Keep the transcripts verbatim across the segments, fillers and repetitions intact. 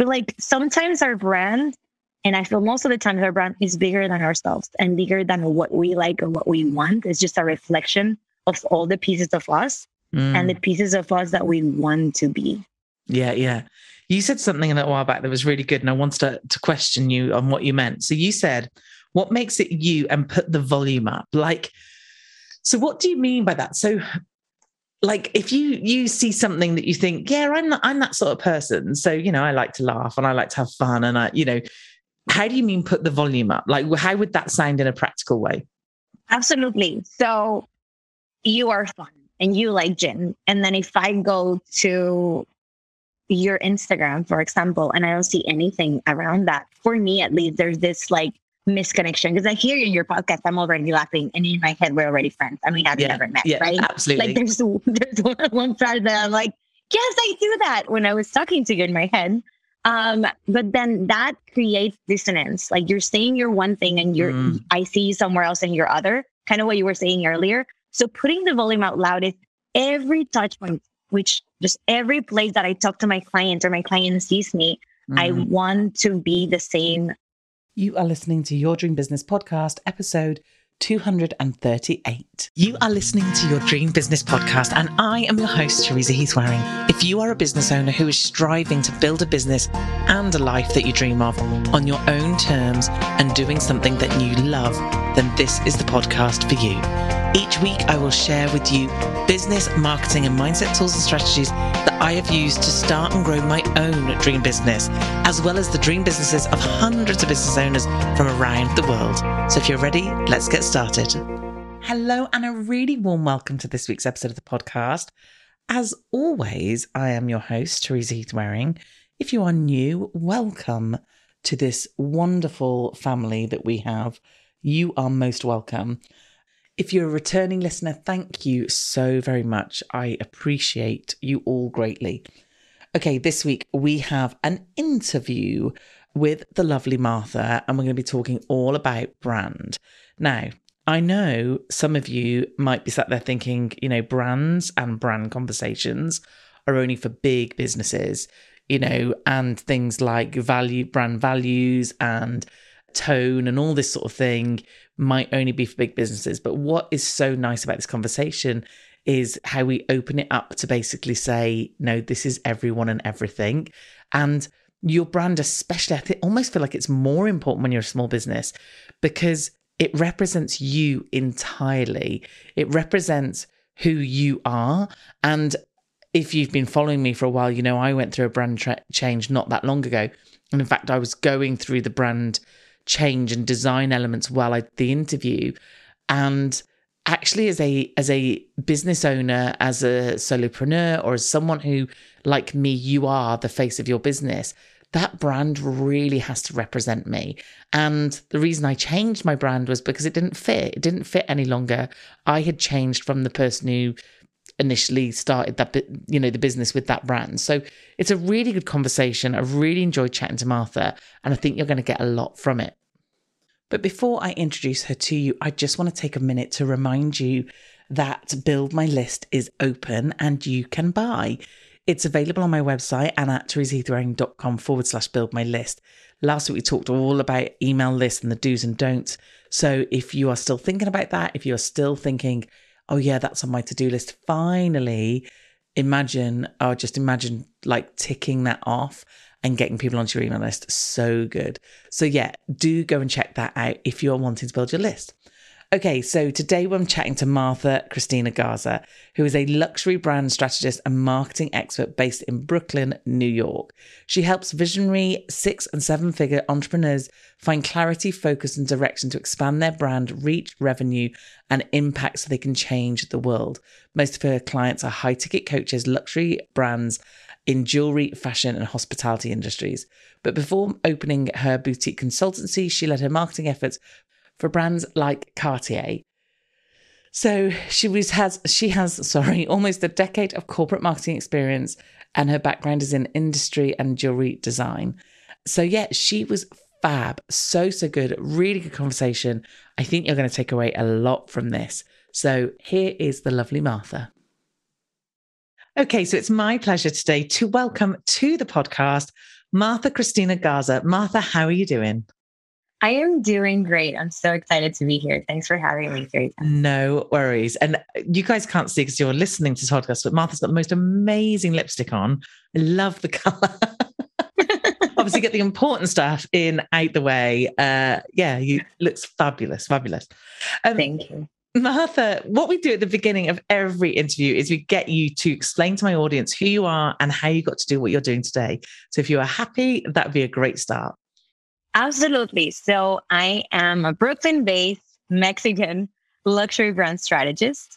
feel like sometimes our brand, and I feel most of the time our brand is bigger than ourselves and bigger than what we like or what we want. It's just a reflection of all the pieces of us mm. and the pieces of us that we want to be. Yeah, yeah. You said something a little while back that was really good, and I wanted to, to question you on what you meant. So you said, what makes it you, and put the volume up? Like, so what do you mean by that? So like if you you see something that you think, yeah, I'm not, I'm that sort of person. So, you know, I like to laugh and I like to have fun. And I, you know, how do you mean put the volume up? Like, how would that sound in a practical way? Absolutely. So you are fun and you like gin. And then if I go to your Instagram, for example, and I don't see anything around that, for me, at least, there's this like misconnection, because I hear you in your podcast, I'm already laughing, and in my head we're already friends and we haven't yeah, never met, yeah, right? Absolutely. Like there's there's one, one side that I'm like, yes, I do that when I was talking to you in my head. Um, but then that creates dissonance. Like you're saying you're one thing and you're mm. I see you somewhere else and you're other, kind of what you were saying earlier. So putting the volume out loud is every touch point, which just every place that I talk to my client or my client sees me, mm. I want to be the same. You are listening to Your Dream Business Podcast, episode two hundred thirty-eight. You are listening to Your Dream Business Podcast, and I am your host, Teresa Heath-Wareing. If you are a business owner who is striving to build a business and a life that you dream of on your own terms and doing something that you love, then this is the podcast for you. Each week, I will share with you business, marketing, and mindset tools and strategies that I have used to start and grow my own dream business, as well as the dream businesses of hundreds of business owners from around the world. So if you're ready, let's get started. Hello, and a really warm welcome to this week's episode of the podcast. As always, I am your host, Teresa Heath-Wareing. If you are new, welcome to this wonderful family that we have. You are most welcome. If you're a returning listener, thank you so very much. I appreciate you all greatly. Okay, this week we have an interview with the lovely Martha, and we're going to be talking all about brand. Now, I know some of you might be sat there thinking, you know, brands and brand conversations are only for big businesses, you know, and things like value, brand values and tone and all this sort of thing might only be for big businesses. But what is so nice about this conversation is how we open it up to basically say, no, this is everyone and everything. And your brand, especially, I think, almost feel like it's more important when you're a small business because it represents you entirely. It represents who you are. And if you've been following me for a while, you know, I went through a brand tra- change not that long ago. And in fact, I was going through the brand change and design elements while I did the interview. And actually, as a as a business owner, as a solopreneur, or as someone who, like me, you are the face of your business, that brand really has to represent me. And the reason I changed my brand was because it didn't fit. It didn't fit any longer. I had changed from the person who initially started that, you know, the business with that brand. So it's a really good conversation. I've really enjoyed chatting to Martha, and I think you're going to get a lot from it. But before I introduce her to you, I just want to take a minute to remind you that Build My List is open and you can buy. It's available on my website and at teresaheathwareing.com forward slash build my list. Last week we talked all about email lists and the do's and don'ts. So if you are still thinking about that, if you are still thinking, oh yeah, that's on my to-do list, finally imagine, or just imagine like ticking that off and getting people onto your email list. So good. So yeah, do go and check that out if you're wanting to build your list. Okay, so today I'm chatting to Martha Christina Garza, who is a luxury brand strategist and marketing expert based in Brooklyn, New York. She helps visionary six and seven figure entrepreneurs find clarity, focus, and direction to expand their brand, reach, revenue, and impact so they can change the world. Most of her clients are high ticket coaches, luxury brands in jewelry, fashion, and hospitality industries. But before opening her boutique consultancy, she led her marketing efforts for brands like Cartier. So she was has she has sorry almost a decade of corporate marketing experience, and her background is in industry and jewelry design. So yeah, she was fab, so so good, really good conversation. I think you're going to take away a lot from this. So here is the lovely Martha. Okay, so it's my pleasure today to welcome to the podcast Martha Christina Garza. Martha, how are you doing? I am doing great. I'm so excited to be here. Thanks for having me, Teresa. No worries. And you guys can't see because you're listening to the podcast, but Martha's got the most amazing lipstick on. I love the colour. Obviously, get the important stuff in out the way. Uh, yeah, you looks fabulous, fabulous. Um, Thank you. Martha, what we do at the beginning of every interview is we get you to explain to my audience who you are and how you got to do what you're doing today. So if you are happy, that would be a great start. Absolutely. So I am a Brooklyn-based Mexican luxury brand strategist.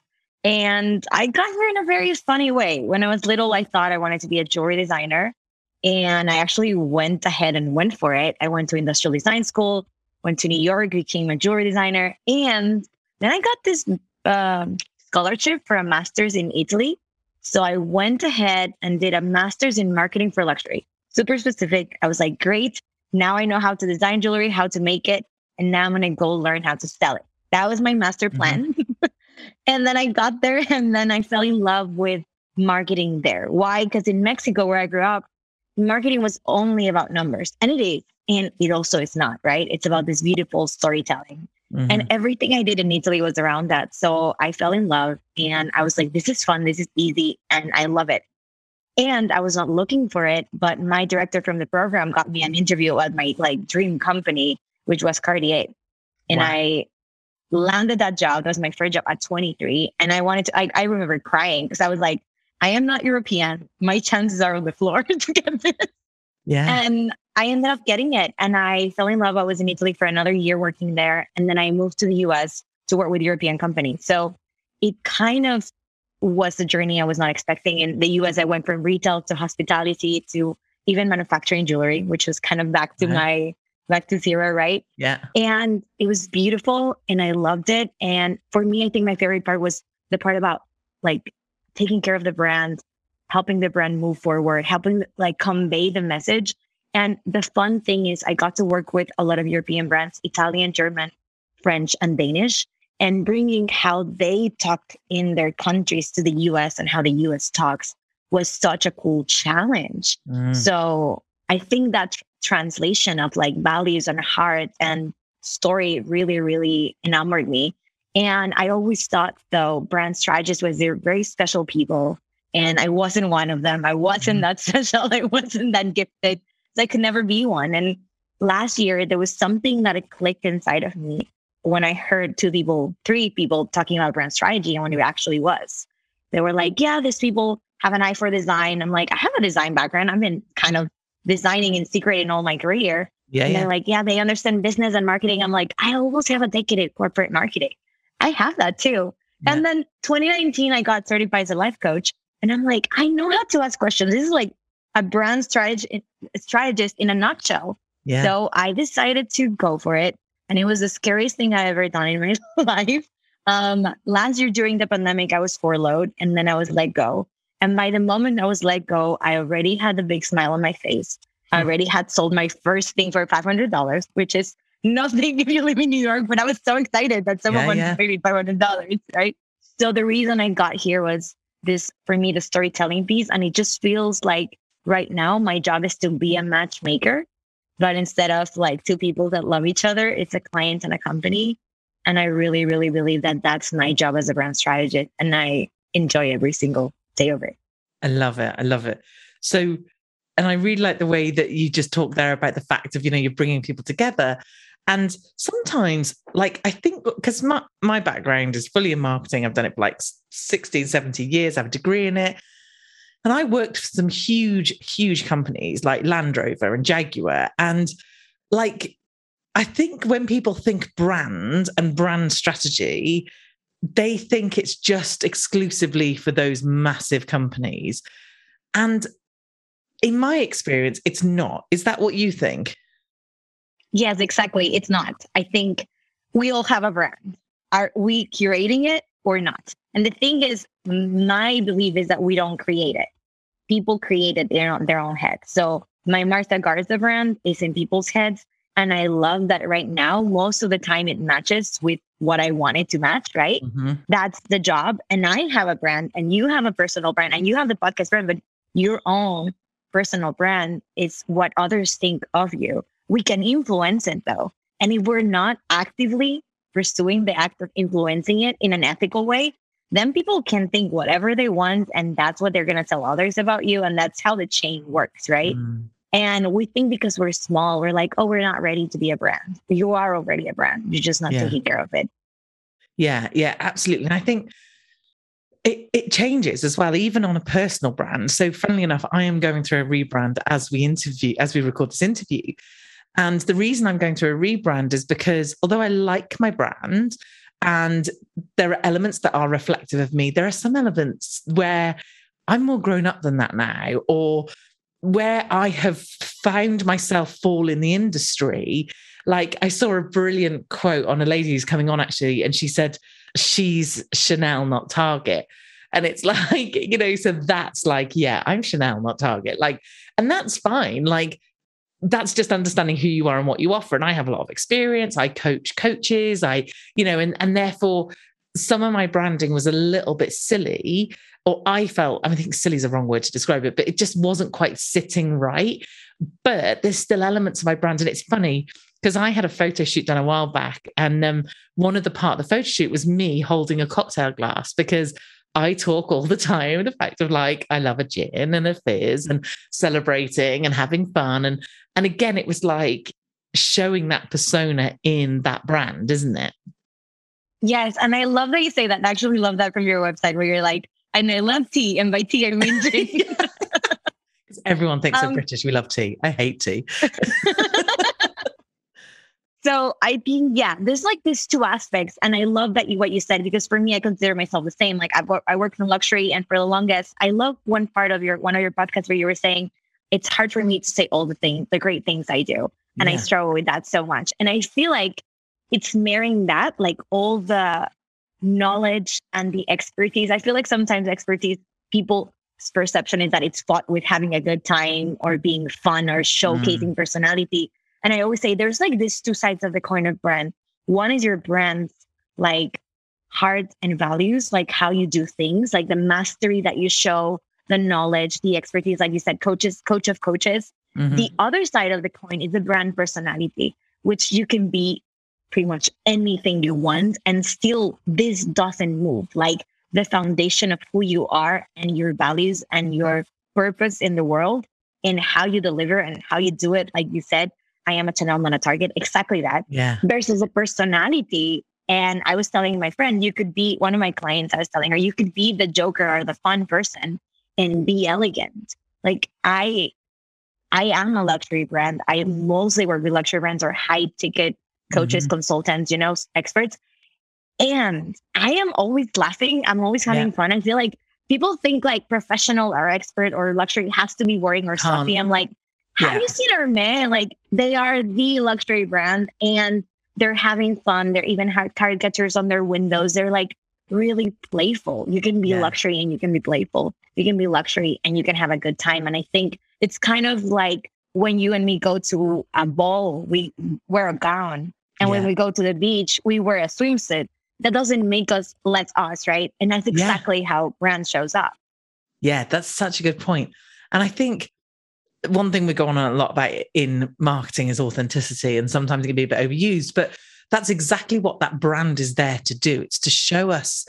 And I got here in a very funny way. When I was little, I thought I wanted to be a jewelry designer. And I actually went ahead and went for it. I went to industrial design school, went to New York, became a jewelry designer. And then I got this um, scholarship for a master's in Italy. So I went ahead and did a master's in marketing for luxury. Super specific. I was like, great. Now I know how to design jewelry, how to make it. And now I'm going to go learn how to sell it. That was my master plan. Mm-hmm. And then I got there and then I fell in love with marketing there. Why? Because in Mexico, where I grew up, marketing was only about numbers. And it is. And it also is not, right? It's about this beautiful storytelling. Mm-hmm. And everything I did in Italy was around that. So I fell in love and I was like, this is fun. This is easy. And I love it. And I was not looking for it, but my director from the program got me an interview at my like dream company, which was Cartier. And wow. I landed that job. That was my first job at twenty-three. And I wanted to, I, I remember crying because I was like, I am not European. My chances are on the floor to get this. Yeah. And I ended up getting it. And I fell in love. I was in Italy for another year working there. And then I moved to the U S to work with European companies. So it kind of was the journey I was not expecting. In the U S, I went from retail to hospitality to even manufacturing jewelry, which was kind of back to right. my, back to zero, right? Yeah. And it was beautiful and I loved it. And for me, I think my favorite part was the part about like taking care of the brand, helping the brand move forward, helping like convey the message. And the fun thing is I got to work with a lot of European brands, Italian, German, French, and Danish, and bringing how they talk in their countries to the U S and how the U S talks was such a cool challenge. Mm. So I think that tr- translation of like values and heart and story really, really enamored me. And I always thought though, brand strategists was they're very special people. And I wasn't one of them. I wasn't mm. that special. I wasn't that gifted. So I could never be one. And last year, there was something that it clicked inside of me when I heard two people, three people talking about brand strategy and when it actually was. They were like, yeah, these people have an eye for design. I'm like, I have a design background. I've been kind of designing in secret in all my career. Yeah, and yeah. they're like, yeah, they understand business and marketing. I'm like, I almost have a decade in corporate marketing. I have that too. Yeah. And then twenty nineteen, I got certified as a life coach. And I'm like, I know how to ask questions. This is like a brand strategy, strategist in a nutshell. Yeah. So I decided to go for it. And it was the scariest thing I ever done in my life. Um, last year during the pandemic, I was furloughed and then I was let go. And by the moment I was let go, I already had a big smile on my face. I already had sold my first thing for five hundred dollars, which is nothing if you live in New York. But I was so excited that someone yeah, wanted yeah. to pay me five hundred dollars, right? So the reason I got here was this, for me, the storytelling piece. And it just feels like right now, my job is to be a matchmaker. But instead of like two people that love each other, it's a client and a company. And I really, really believe that that's my job as a brand strategist. And I enjoy every single day of it. I love it. I love it. So, and I really like the way that you just talked there about the fact of, you know, you're bringing people together. And sometimes, like, I think because my, my background is fully in marketing, I've done it for like sixteen, seventeen years, I have a degree in it. And I worked for some huge, huge companies like Land Rover and Jaguar. And like, I think when people think brand and brand strategy, they think it's just exclusively for those massive companies. And in my experience, it's not. Is that what you think? Yes, exactly. It's not. I think we all have a brand. Are we curating it or not? And the thing is, my belief is that we don't create it. People create it in their, their own head. So my Martha Garza brand is in people's heads. And I love that right now, most of the time it matches with what I want it to match, right? Mm-hmm. That's the job. And I have a brand and you have a personal brand and you have the podcast brand, but your own personal brand is what others think of you. We can influence it though. And if we're not actively pursuing the act of influencing it in an ethical way, then people can think whatever they want. And that's what they're going to tell others about you. And that's how the chain works, right? Mm. And we think because we're small, we're like, oh, we're not ready to be a brand. You are already a brand. You're just not yeah. taking care of it. Yeah, yeah, absolutely. And I think it, it changes as well, even on a personal brand. So funnily enough, I am going through a rebrand as we interview, as we record this interview. And the reason I'm going through a rebrand is because although I like my brand and there are elements that are reflective of me, there are some elements where I'm more grown up than that now, or where I have found myself fall in the industry. Like I saw a brilliant quote on a lady who's coming on actually, and she said, she's Chanel, not Target. And it's like, you know, so that's like, yeah, I'm Chanel, not Target. Like, and that's fine. Like, that's just understanding who you are and what you offer. And I have a lot of experience. I coach coaches, I, you know, and, and therefore some of my branding was a little bit silly, or I felt, I think silly is a wrong word to describe it, but it just wasn't quite sitting right. But there's still elements of my brand. And it's funny because I had a photo shoot done a while back. And um, one of the part of the photo shoot was me holding a cocktail glass, because I talk all the time the fact of like, I love a gin and a fizz and celebrating and having fun. And, and again, it was like showing that persona in that brand, isn't it? Yes. And I love that you say that. I actually love that from your website where you're like, and I love tea. And by tea, I mean drink. Everyone thinks um, we're British. We love tea. I hate tea. So I think, yeah, there's like these two aspects. And I love that you, what you said, because for me, I consider myself the same. Like I've, I work in luxury, and for the longest, I love one part of your, one of your podcasts where you were saying, it's hard for me to say all the things, the great things I do. And yeah. I struggle with that so much. And I feel like it's marrying that, like all the knowledge and the expertise. I feel like sometimes expertise, people's perception is that it's fought with having a good time or being fun or showcasing mm. personality. And I always say there's like these two sides of the coin of brand. One is your brand's like heart and values, like how you do things, like the mastery that you show, the knowledge, the expertise, like you said, coaches, coach of coaches. Mm-hmm. The other side of the coin is the brand personality, which you can be pretty much anything you want. And still, this doesn't move. Like the foundation of who you are and your values and your purpose in the world and how you deliver and how you do it. Like you said, I am a Chanel, not a Target. Exactly that. Yeah. Versus a personality. And I was telling my friend, you could be one of my clients. I was telling her, you could be the joker or the fun person and be elegant. Like I, I am a luxury brand. I mostly work with luxury brands or high ticket coaches, mm-hmm. consultants, you know, experts. And I am always laughing. I'm always having yeah. fun. I feel like people think like professional or expert or luxury has to be boring or stuffy. I'm like, have yeah. you seen our men? Like they are the luxury brand and they're having fun. They're even have caricatures on their windows. They're like really playful. You can be yeah. luxury and you can be playful. You can be luxury and you can have a good time. And I think it's kind of like when you and me go to a ball, we wear a gown. And yeah. when we go to the beach, we wear a swimsuit. That doesn't make us less us, right? And that's exactly yeah. how brand shows up. Yeah, that's such a good point. And I think one thing we go on a lot about in marketing is authenticity, and sometimes it can be a bit overused, but that's exactly what that brand is there to do. It's to show us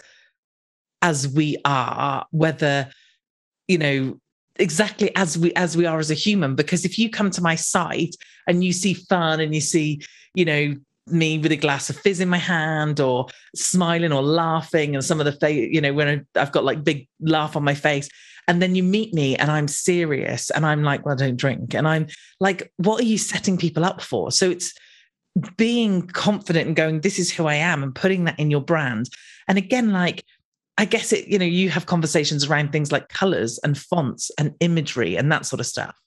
as we are, whether, you know, exactly as we as we are as a human. Because if you come to my site and you see fun and you see, you know, me with a glass of fizz in my hand or smiling or laughing, and some of the face, you know, when I, I've got like big laugh on my face, and then you meet me and I'm serious and I'm like, well, I don't drink. And I'm like, what are you setting people up for? So it's being confident and going, this is who I am, and putting that in your brand. And again, like, I guess it, you know, you have conversations around things like colors and fonts and imagery and that sort of stuff.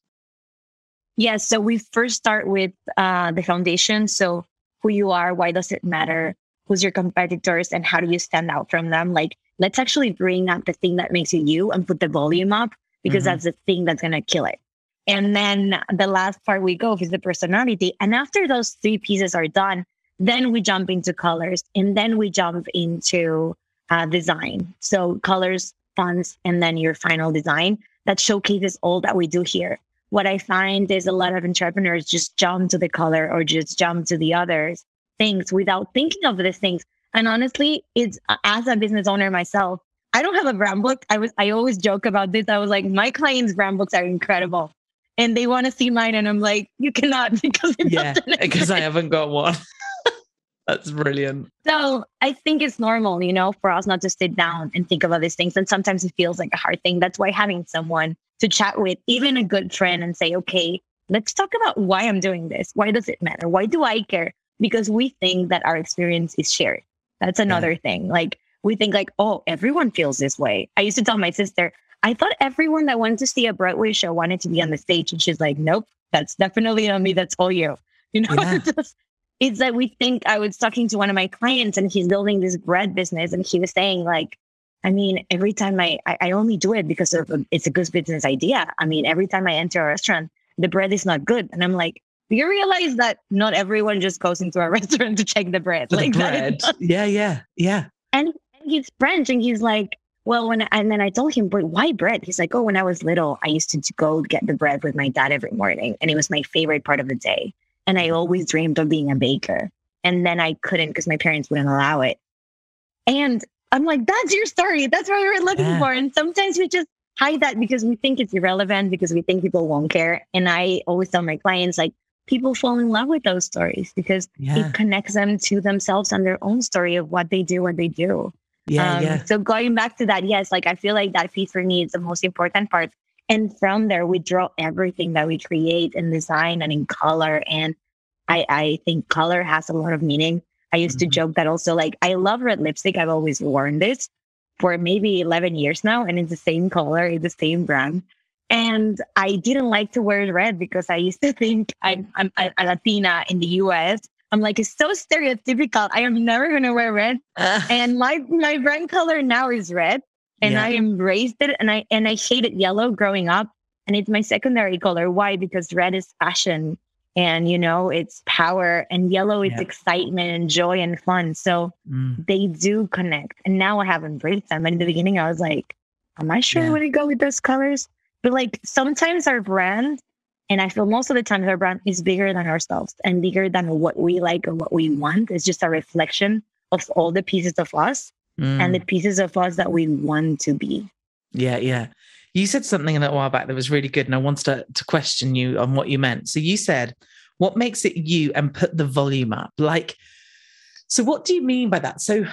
Yes. So we first start with uh, the foundation. So who you are, why does it matter? Who's your competitors and how do you stand out from them? Like, let's actually bring up the thing that makes you you and put the volume up, because mm-hmm. that's the thing that's going to kill it. And then the last part we go is the personality. And after those three pieces are done, then we jump into colors, and then we jump into uh, design. So colors, fonts, and then your final design that showcases all that we do here. what I find is a lot of entrepreneurs just jump to the color or just jump to the other things without thinking of these things. And honestly, it's as a business owner myself, I don't have a brand book. I was, I always joke about this. I was like, my clients' brand books are incredible and they want to see mine. And I'm like, you cannot because it yeah, because I haven't got one. That's brilliant. So I think it's normal, you know, for us not to sit down and think about these things. And sometimes it feels like a hard thing. That's why having someone to chat with, even a good friend, and say, okay, let's talk about why I'm doing this. Why does it matter? Why do I care? Because we think that our experience is shared. That's another yeah. thing. Like we think like, oh, everyone feels this way. I used to tell my sister, I thought everyone that wanted to see a Broadway show wanted to be on the stage. And she's like, nope, that's definitely not me. That's all you. You know, Yeah. it's, just, it's like we think. I was talking to one of my clients and he's building this bread business. And he was saying like, I mean, every time I, I, I only do it because of a, it's a good business idea. I mean, every time I enter a restaurant, the bread is not good. And I'm like, do you realize that not everyone just goes into a restaurant to check the bread? The like bread. Not- yeah, yeah, yeah. And, and he's French and he's like, well, when, and then I told him, but why bread? He's like, oh, when I was little, I used to, to go get the bread with my dad every morning. And it was my favorite part of the day. And I always dreamed of being a baker. And then I couldn't because my parents wouldn't allow it. And I'm like, that's your story. That's what we were looking Yeah. for. And sometimes we just hide that because we think it's irrelevant, because we think people won't care. And I always tell my clients, like, people fall in love with those stories because Yeah. it connects them to themselves and their own story of what they do, what they do. Yeah, um, yeah. So going back to that, yes, like I feel like that piece for me is the most important part. And from there, we draw everything that we create in design and in color. And I, I think color has a lot of meaning. I used Mhm. to joke that also, like, I love red lipstick. I've always worn this for maybe eleven years now, and it's the same color, it's the same brand. And I didn't like to wear red because I used to think I'm, I'm a a Latina in the U S. I'm like, it's so stereotypical. I am never going to wear red. Uh, And my, my brand color now is red. And Yeah. I embraced it. And I, and I hated yellow growing up. And it's my secondary color. Why? Because red is fashion. And, you know, it's power, and yellow is Yeah. excitement and joy and fun. So mm, they do connect. And now I have embraced them. And in the beginning, I was like, am I sure Yeah. I want to go with those colors? But like sometimes our brand, and I feel most of the time our brand is bigger than ourselves and bigger than what we like or what we want. It's just a reflection of all the pieces of us mm. and the pieces of us that we want to be. Yeah, yeah. You said something a little while back that was really good, and I wanted to, to question you on what you meant. So you said, what makes it you, and put the volume up? Like, so what do you mean by that? So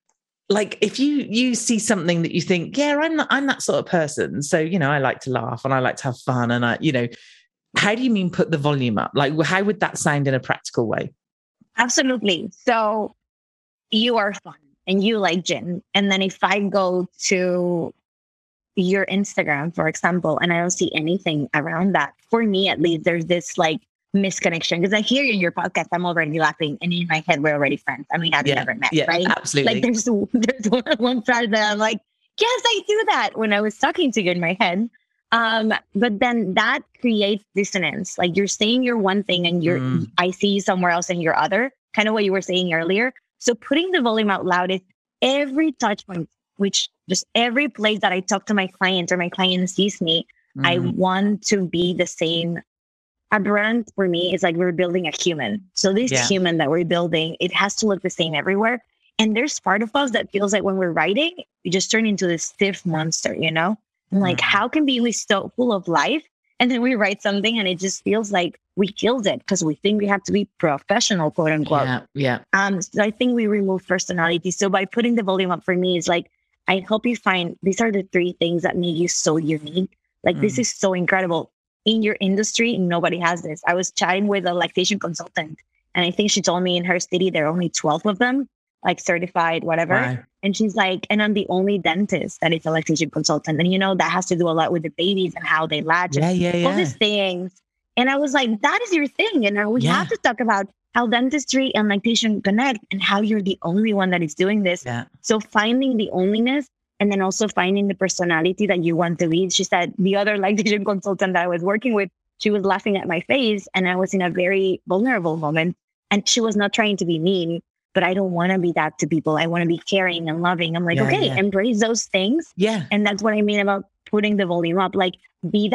like if you you see something that you think, yeah, I'm not, I'm that sort of person. So, you know, I like to laugh and I like to have fun. And I, you know, how do you mean put the volume up? Like, how would that sound in a practical way? Absolutely. So you are fun and you like gin. And then if I go to your Instagram, for example, and I don't see anything around that, for me at least, there's this like misconnection. Because I hear you in your podcast, I'm already laughing, and in my head, we're already friends. I mean, have Yeah, never met, yeah, right? absolutely. Like there's there's one, one part that I'm like, yes, I do that when I was talking to you in my head. Um, but then that creates dissonance. Like you're saying you're one thing and you're Mm. I see you somewhere else and you're other, kind of what you were saying earlier. So putting the volume out loud is every touch point, which just every place that I talk to my client or my client sees me, I Mm. want to be the same. A brand for me is like we're building a human. So this Yeah. human that we're building, it has to look the same everywhere. And there's part of us that feels like when we're writing, we just turn into this stiff monster, you know? And like, Mm. how can be we so full of life? And then we write something and it just feels like we killed it because we think we have to be professional, quote unquote. Yeah, yeah. Um, so I think we remove personality. So by putting the volume up for me, it's like, I help you find, these are the three things that make you so unique. Like, this Mm. is so incredible. In your industry, nobody has this. I was chatting with a lactation consultant, and I think she told me in her city, there are only twelve of them, like certified, whatever. Wow. And she's like, and I'm the only dentist that is a lactation consultant. And, you know, that has to do a lot with the babies and how they latch Yeah, and yeah, all yeah. these things. And I was like, that is your thing. And we Yeah. have to talk about how dentistry and lactation connect and how you're the only one that is doing this. Yeah. So finding the onlyness and then also finding the personality that you want to be. She said the other lactation consultant that I was working with, she was laughing at my face and I was in a very vulnerable moment and she was not trying to be mean, but I don't want to be that to people. I want to be caring and loving. I'm like, Yeah, okay, yeah. embrace those things. Yeah. And that's what I mean about putting the volume up. Like, be that,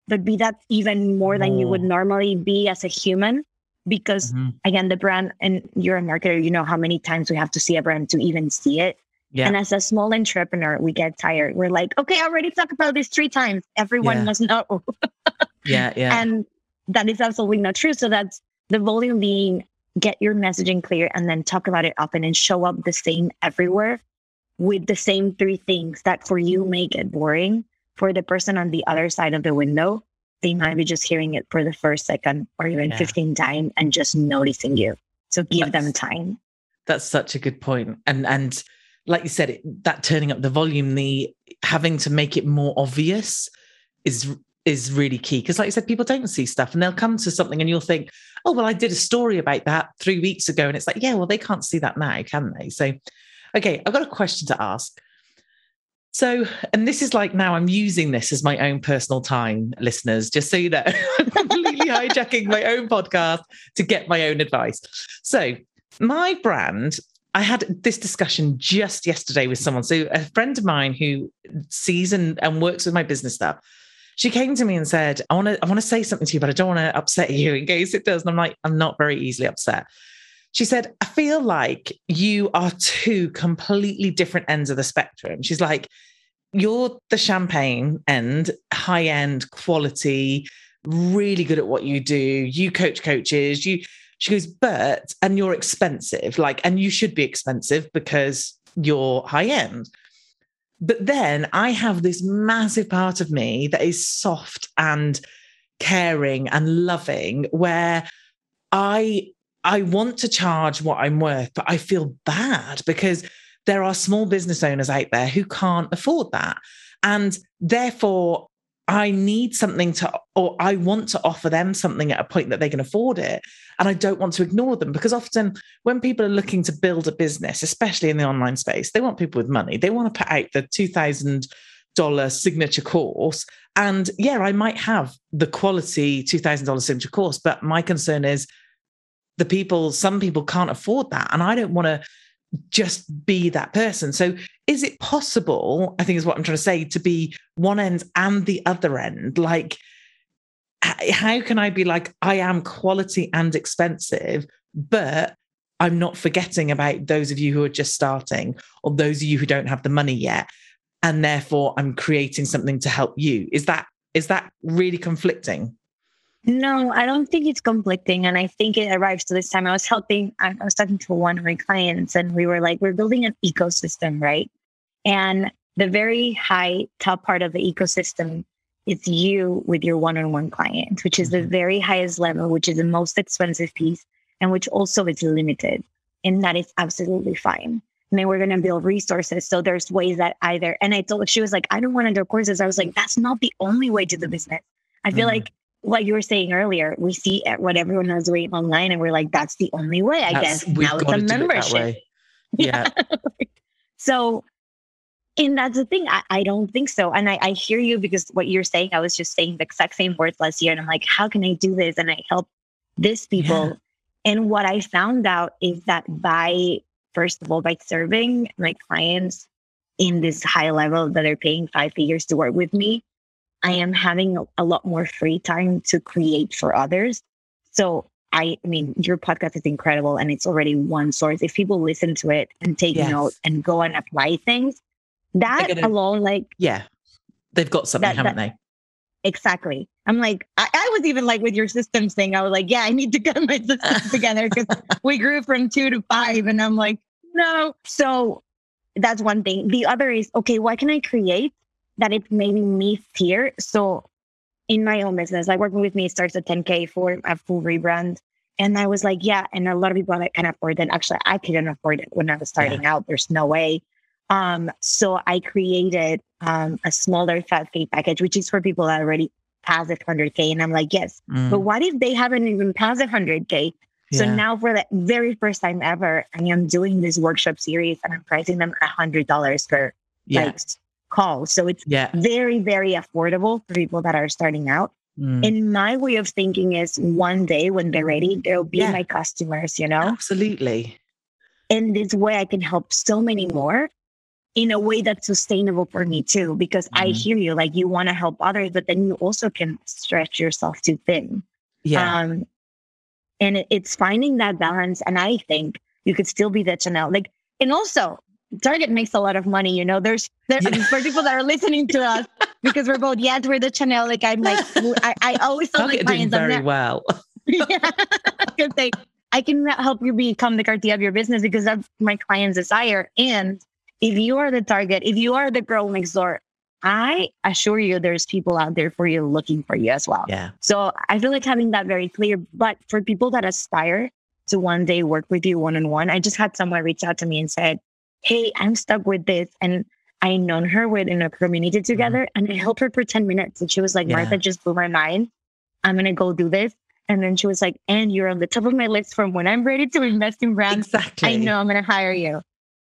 but be that even more than you would More. normally be as a human. Because Mhm. again, the brand, and you're a marketer, you know how many times we have to see a brand to even see it. Yeah. And as a small entrepreneur, we get tired. We're like, okay, I already talked about this three times. Everyone Yeah. must know. Yeah. Yeah. And that is absolutely not true. So that's the volume being, get your messaging clear and then talk about it often and show up the same everywhere with the same three things that for you make it boring. For the person on the other side of the window, they might be just hearing it for the first second or even Yeah. fifteen times and just noticing you. So give That's- them time. That's such a good point. And and like you said, it, that turning up the volume, the having to make it more obvious is is really key. Because like you said, people don't see stuff and they'll come to something and you'll think, oh, well, I did a story about that three weeks ago. And it's like, yeah, well, they can't see that now, can they? So, okay, I've got a question to ask. So, and this is like now I'm using this as my own personal time, listeners, just so you know, I'm completely hijacking my own podcast to get my own advice. So, my brand, I had this discussion just yesterday with someone. So, a friend of mine who sees and, and works with my business stuff, she came to me and said, I want to I want to say something to you, but I don't want to upset you in case it does. And I'm like, I'm not very easily upset. She said, I feel like you are two completely different ends of the spectrum. She's like, you're the champagne end, high end, quality, really good at what you do. You coach coaches. You, she goes, but, and you're expensive, like, and you should be expensive because you're high end. But then I have this massive part of me that is soft and caring and loving, where I I want to charge what I'm worth, but I feel bad because there are small business owners out there who can't afford that. And therefore, I need something to, or I want to offer them something at a point that they can afford it. And I don't want to ignore them, because often when people are looking to build a business, especially in the online space, they want people with money. They want to put out the two thousand dollars signature course. And yeah, I might have the quality two thousand dollars signature course, but my concern is the people, some people can't afford that. And I don't want to just be that person. So is it possible, I think is what I'm trying to say, to be one end and the other end? Like, how can I be like, I am quality and expensive, but I'm not forgetting about those of you who are just starting, or those of you who don't have the money yet, and therefore I'm creating something to help you? Is that is that really conflicting? No, I don't think it's conflicting. And I think it arrives to this time. I was helping, I was talking to one of my clients, and we were like, we're building an ecosystem, right? And the very high top part of the ecosystem is you with your one-on-one client, which is the very highest level, which is the most expensive piece, and which also is limited. And that is absolutely fine. And then we're going to build resources. So there's ways that either, and I told, she was like, I don't want to do courses. I was like, that's not the only way to do business. I feel mm-hmm. like what you were saying earlier, we see what everyone is doing online and we're like, that's the only way, I that's, guess. Now it's a membership. It yeah. So, and that's the thing. I, I don't think so. And I, I hear you, because what you're saying, I was just saying the exact same words last year. And I'm like, how can I do this? And I help these people. Yeah. And what I found out is that by, first of all, by serving my clients in this high level that are paying five figures to work with me, I am having a, a lot more free time to create for others. So I, I mean, your podcast is incredible, and it's already one source. If people listen to it and take yes. note and go and apply things, that gonna, alone, like, yeah, they've got something, that, haven't that, they? Exactly. I'm like, I, I was even like with your systems thing, I was like, yeah, I need to get my systems together, because we grew from two to five, and I'm like, no. So that's one thing. The other is, okay, what can I create that it's maybe me tier? So in my own business, like working with me starts at ten K for a full rebrand. And I was like, yeah. And a lot of people that can afford it. Actually, I couldn't afford it when I was starting yeah. out. There's no way. Um, so I created um, a smaller fat fee package, which is for people that already pass one hundred K. And I'm like, yes, mm. but what if they haven't even passed one hundred K? Yeah. So now for the very first time ever, I am doing this workshop series, and I'm pricing them one hundred dollars per yeah. like, call. So it's yeah. very, very affordable for people that are starting out. Mm. And my way of thinking is, one day when they're ready, they'll be yeah. my customers, you know? Absolutely. And this way I can help so many more. in a way that's sustainable for me too, because mm-hmm. I hear you, like you want to help others, but then you also can stretch yourself too thin. Yeah. Um, and it, it's finding that balance. And I think you could still be the Chanel, like, and also Target makes a lot of money. You know, there's, there, yeah. for people that are listening to us, because we're both, yes, we're the Chanel. Like I'm like, I, I always tell my clients, doing very not, well. yeah, because they, I can help you become the Cartier of your business because that's my client's desire. And if you are the target, if you are the girl next door, I assure you there's people out there for you looking for you as well. Yeah. So I feel like having that very clear, but for people that aspire to one day work with you one-on-one, I just had someone reach out to me and said, hey, I'm stuck with this. And I known her within a community together mm-hmm. and I helped her for ten minutes. And she was like, yeah. Martha just blew my mind. I'm going to go do this. And then she was like, and you're on the top of my list from when I'm ready to invest in brands. Exactly. I know I'm going to hire you.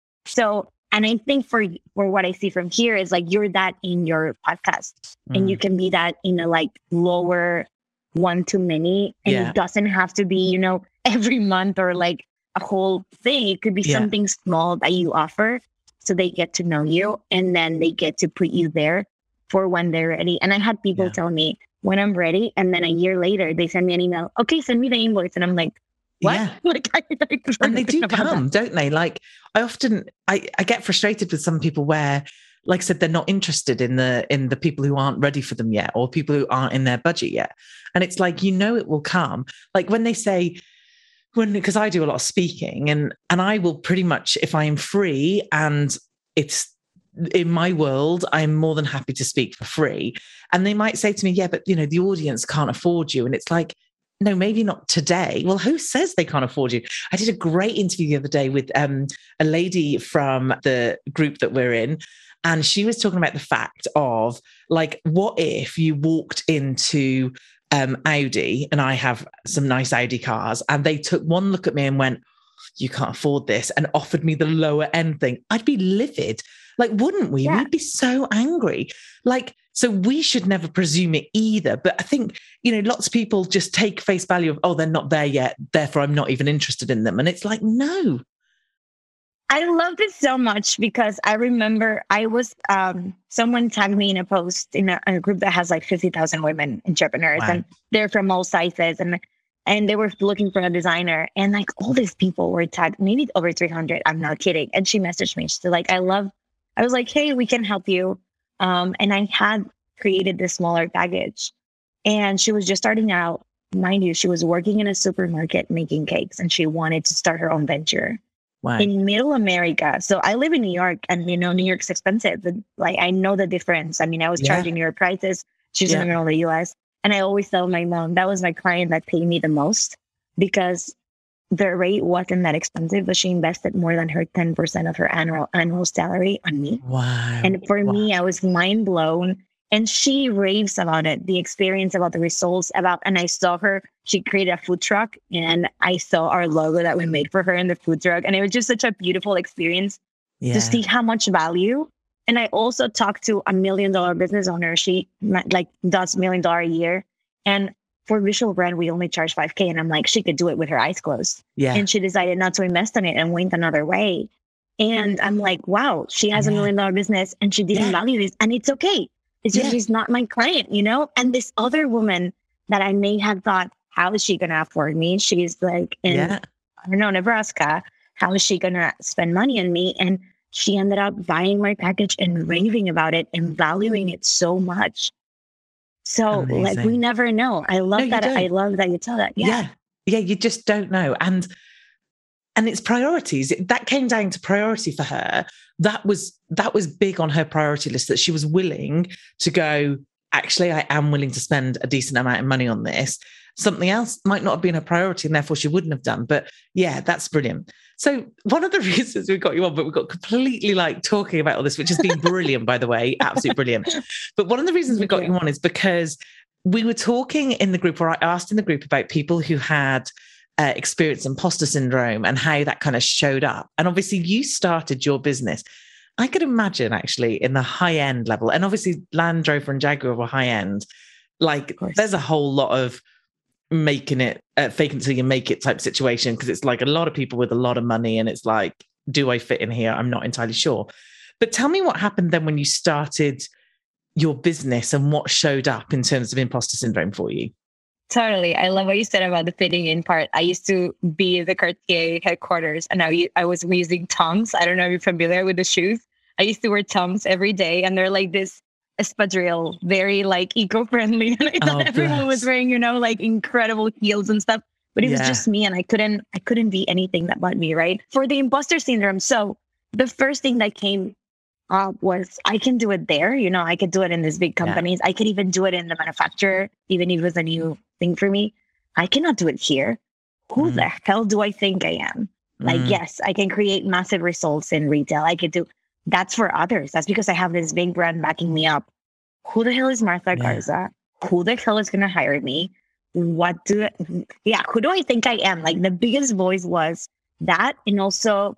So, and I think for, for what I see from here is like, you're that in your podcast mm. and you can be that in a like lower one to many. And yeah. it doesn't have to be, you know, every month or like a whole thing. It could be yeah. something small that you offer so they get to know you and then they get to put you there for when they're ready. And I had people yeah. tell me when I'm ready. And then a year later, they send me an email. Okay, send me the invoice. And I'm like, what? Yeah. Like, I, I and they do come, that. don't they? Like I often, I, I get frustrated with some people where, like I said, they're not interested in the, in the people who aren't ready for them yet, or people who aren't in their budget yet. And it's like, you know, it will come. Like when they say, when, because I do a lot of speaking and, and I will pretty much, if I am free and it's in my world, I'm more than happy to speak for free. And they might say to me, yeah, but you know, the audience can't afford you. And it's like, no, maybe not today. Well, who says they can't afford you? I did a great interview the other day with um, a lady from the group that we're in. And she was talking about the fact of like, what if you walked into um, Audi, and I have some nice Audi cars, and they took one look at me and went, you can't afford this, and offered me the lower end thing. I'd be livid. Like, wouldn't we? Yeah. We'd be so angry. Like, so we should never presume it either. But I think, you know, lots of people just take face value of, oh, they're not there yet, therefore I'm not even interested in them. And it's like, no. I love this so much because I remember I was, um, someone tagged me in a post in a, in a group that has like fifty thousand women entrepreneurs wow. and they're from all sizes. And and they were looking for a designer and like all these people were tagged, maybe over three hundred. I'm not kidding. And she messaged me. She's like, I love, I was like, hey, we can help you. Um, and I had created this smaller package and she was just starting out. Mind you, she was working in a supermarket making cakes and she wanted to start her own venture wow. in middle America. So I live in New York and, you know, New York's expensive. But, like, I know the difference. I mean, I was yeah. charging New York prices. She's yeah. in the middle of the U S. And I always tell my mom, that was my client that paid me the most because the rate wasn't that expensive, but she invested more than her ten percent of her annual annual salary on me. Wow. And for wow. me, I was mind blown. And she raves about it, the experience, about the results, about, and I saw her, she created a food truck and I saw our logo that we made for her in the food truck. And it was just such a beautiful experience yeah. to see how much value. And I also talked to a million dollar business owner. She like does million dollar a year. And for visual brand, we only charge five K. And I'm like, she could do it with her eyes closed. Yeah. And she decided not to invest in it and went another way. And I'm like, wow, she has yeah. a million dollar business and she didn't yeah. value this. And it's okay. It's just, yeah. she's not my client, you know? And this other woman that I may have thought, how is she going to afford me? She's like in, yeah. I don't know, Nebraska. How is she going to spend money on me? And she ended up buying my package and raving about it and valuing it so much. So Amazing. Like, we never know. I love no, that. I love that you tell that. Yeah. yeah. Yeah. You just don't know. And, and it's priorities. That came down to priority for her. That was, that was big on her priority list, that she was willing to go, actually, I am willing to spend a decent amount of money on this. Something else might not have been a priority and therefore she wouldn't have done. But yeah, that's brilliant. So one of the reasons we got you on, but we got completely like talking about all this, which has been brilliant, by the way, absolutely brilliant. But one of the reasons we got you on is because we were talking in the group, or I asked in the group about people who had uh, experienced imposter syndrome and how that kind of showed up. And obviously you started your business. I could imagine actually in the high end level, and obviously Land Rover and Jaguar were high end. Like there's a whole lot of making it, uh, fake until you make it type situation. Cause it's like a lot of people with a lot of money and it's like, do I fit in here? I'm not entirely sure. But tell me what happened then when you started your business and what showed up in terms of imposter syndrome for you. Totally. I love what you said about the fitting in part. I used to be the Cartier headquarters and I, I was using Toms. I don't know if you're familiar with the shoes. I used to wear Toms every day and they're like this espadrille, very like eco-friendly. And I thought oh, everyone bless. was wearing, you know, like incredible heels and stuff, but it yeah. was just me and I couldn't, I couldn't be anything that but me, right? For the imposter syndrome. So the first thing that came Uh, was I can do it there. You know, I could do it in these big companies. Yeah. I could even do it in the manufacturer, even if it was a new thing for me. I cannot do it here. Who mm. the hell do I think I am? Like, mm. yes, I can create massive results in retail. I could do that's for others. That's because I have this big brand backing me up. Who the hell is Martha yeah. Garza? Who the hell is going to hire me? What do I, yeah, who do I think I am? Like the biggest voice was that. And also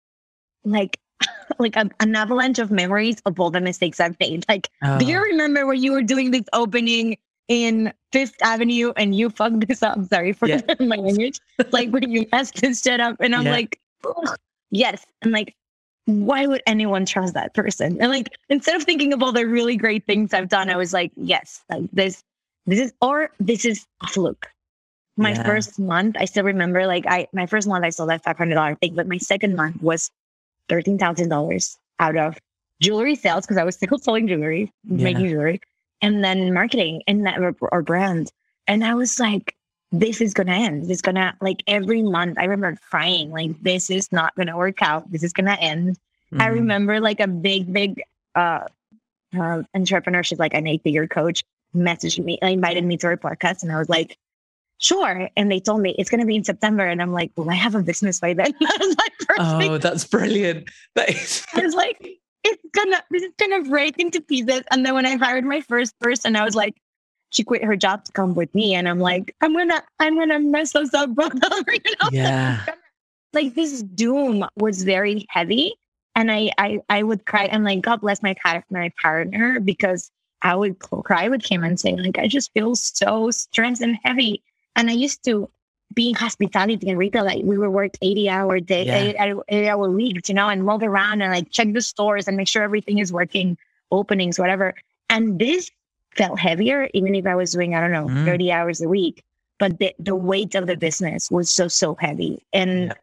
like, like a, an avalanche of memories of all the mistakes I've made. Like, oh. do you remember when you were doing this opening in Fifth Avenue and you fucked this up? Sorry for yeah. my language. Like when you messed this shit up. And I'm yeah. like, ugh. Yes. And like, why would anyone trust that person? And like, instead of thinking of all the really great things I've done, I was like, yes, like this, this is, or this is a fluke. My yeah. first month, I still remember like I, my first month I sold that five hundred dollars thing, but my second month was thirteen thousand dollars out of jewelry sales because I was still selling jewelry, yeah. making jewelry, and then marketing and that or, or brand. And I was like, this is going to end. This is going to, like every month, I remember crying, like, this is not going to work out. This is going to end. Mm-hmm. I remember like a big, big uh, uh, entrepreneurship, like an eight figure coach messaged me, invited me to her podcast. And I was like, sure. And they told me it's going to be in September. And I'm like, well, I have a business by then. That was my first oh, thing. That's brilliant. That is- I was like, it's gonna, this is going to break into pieces. And then when I hired my first person, I was like, she quit her job to come with me. And I'm like, I'm going to, I'm going to mess us up, brother. You know? Yeah. Like this doom was very heavy. And I, I, I would cry. And like, God bless my, my partner, because I would cry with him and say, like, I just feel so stressed and heavy. And I used to be in hospitality and retail. Like we were worked eighty hour day, yeah. eight, eight hour weeks, you know, and move around and like check the stores and make sure everything is working, openings, whatever. And this felt heavier, even if I was doing, I don't know, mm. thirty hours a week. But the, the weight of the business was so, so heavy. And yeah.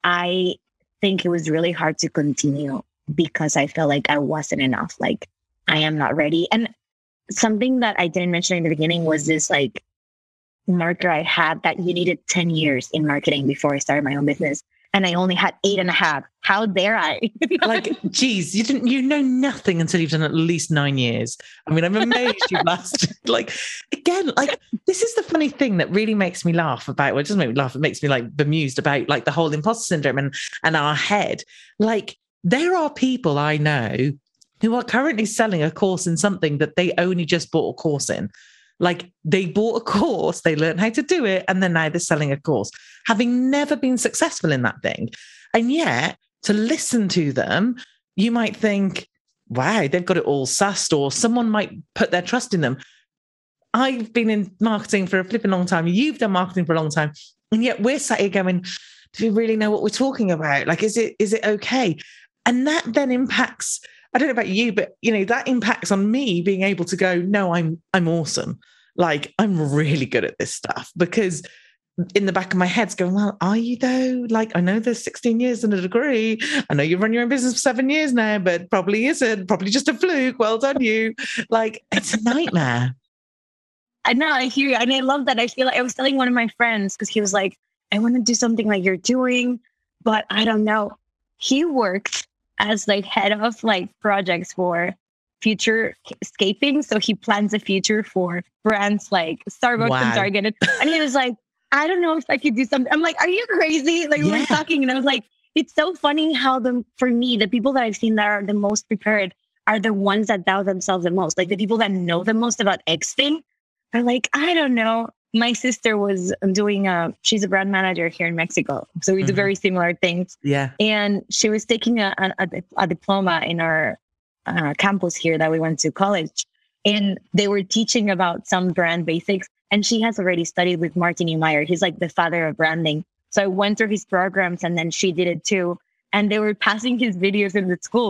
I think it was really hard to continue because I felt like I wasn't enough. Like I am not ready. And something that I didn't mention in the beginning was this like marker I had that you needed ten years in marketing before I started my own business. And I only had eight and a half. How dare I? Like, geez, you didn't, you know nothing until you've done at least nine years. I mean, I'm amazed you lasted. Like, again, like, this is the funny thing that really makes me laugh about, well, it doesn't make me laugh, it makes me like bemused about like the whole imposter syndrome and, and our head. Like, there are people I know who are currently selling a course in something that they only just bought a course in. Like they bought a course, they learned how to do it, and then now they're selling a course, having never been successful in that thing. And yet, to listen to them, you might think, wow, they've got it all sussed, or someone might put their trust in them. I've been in marketing for a flipping long time. You've done marketing for a long time. And yet we're sat here going, do we really know what we're talking about? Like, is it is it okay? And that then impacts, I don't know about you, but you know, that impacts on me being able to go, no, I'm I'm awesome. Like I'm really good at this stuff, because in the back of my head's going, well, are you though? Like, I know there's sixteen years and a degree. I know you've run your own business for seven years now, but probably isn't, probably just a fluke. Well done, you. Like, it's a nightmare. I know, I hear you. And I love that. I feel like I was telling one of my friends, because he was like, I want to do something like you're doing, but I don't know. He works as like head of like projects for future escaping. So he plans a future for brands like Starbucks wow. and Target. And he was like, I don't know if I could do something. I'm like, are you crazy? Like yeah. we were talking and I was like, it's so funny how the, for me, the people that I've seen that are the most prepared are the ones that doubt themselves the most. Like the people that know the most about X thing are like, I don't know. My sister was doing a, she's a brand manager here in Mexico. So we mm-hmm. do very similar things. Yeah. And she was taking a, a, a diploma in our uh, campus here that we went to college. And they were teaching about some brand basics. And she has already studied with Martin Neumeyer. He's like the father of branding. So I went through his programs and then she did it too. And they were passing his videos in the school.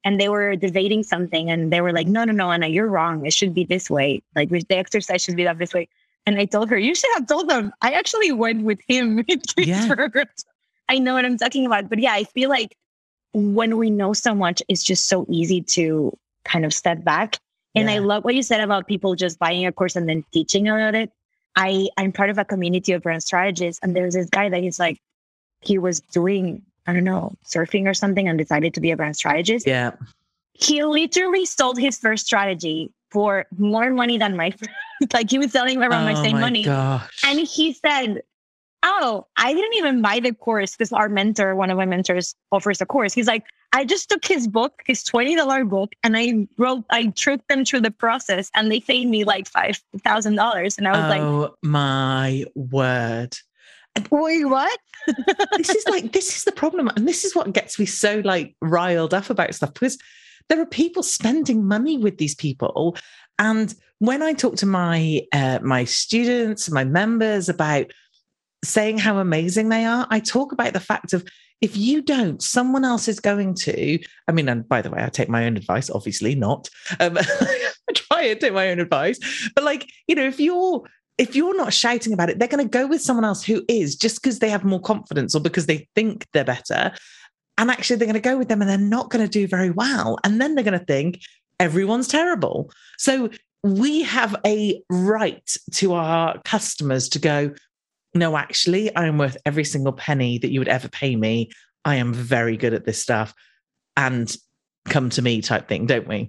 and they were debating something, and they were like, no, no, no, Anna, you're wrong. It should be this way. Like the exercise should be done this way. And I told her, you should have told them. I actually went with him into yeah. his programs. I know what I'm talking about. But yeah, I feel like when we know so much, it's just so easy to kind of step back. And yeah. I love what you said about people just buying a course and then teaching about it. I, I'm part of a community of brand strategists. And there's this guy that he's like, he was doing, I don't know, surfing or something and decided to be a brand strategist. Yeah. He literally sold his first strategy for more money than my friend. Like he was selling around oh my same my money. Gosh. And he said, oh, I didn't even buy the course because our mentor, one of my mentors, offers a course. He's like, I just took his book, his twenty dollars book, and I wrote, I took them through the process and they paid me like five thousand dollars. And I was oh, like, oh my word. Wait, what? This is like, this is the problem. And this is what gets me so like riled up about stuff, because there are people spending money with these people. And when I talk to my, uh, my students, my members about saying how amazing they are, I talk about the fact of, if you don't, someone else is going to, I mean, and by the way, I take my own advice, obviously not. Um, I try and take my own advice, but like, you know, if you're, if you're not shouting about it, they're going to go with someone else who is, just because they have more confidence or because they think they're better. And actually they're going to go with them and they're not going to do very well. And then they're going to think everyone's terrible. So we have a right to our customers to go, no, actually, I am worth every single penny that you would ever pay me. I am very good at this stuff. And come to me type thing, don't we?